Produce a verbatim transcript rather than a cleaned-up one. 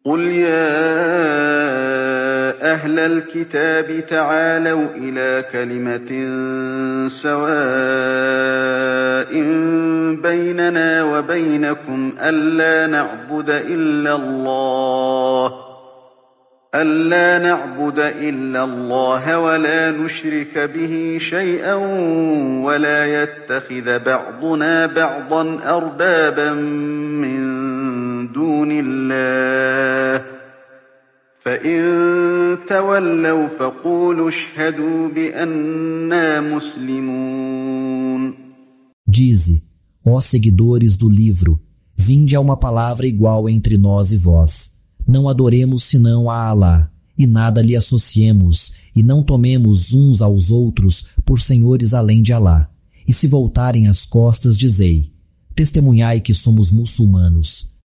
قُلْ يَا أَهْلَ الْكِتَابِ تَعَالَوْا إِلَىٰ كَلِمَةٍ سَوَاءٍ بَيْنَنَا وَبَيْنَكُمْ أَلَّا نَعْبُدَ إِلَّا اللَّهَ أَلَّا نَعْبُدَ إِلَّا اللَّهَ وَلَا نُشْرِكَ بِهِ شَيْئًا وَلَا يَتَّخِذَ بَعْضُنَا بَعْضًا أَرْبَابًا مِّن دُونِ اللَّهِ ۚ فَإِن تَوَلَّوْا فَقُولُوا اشْهَدُوا بِأَنَّا مُسْلِمُونَ. Dize, ó seguidores do livro, vinde a uma palavra igual entre nós e vós. Não adoremos senão a Alá, e nada lhe associemos, e não tomemos uns aos outros por senhores além de Alá. E se voltarem as costas, dizei, testemunhai que somos muçulmanos.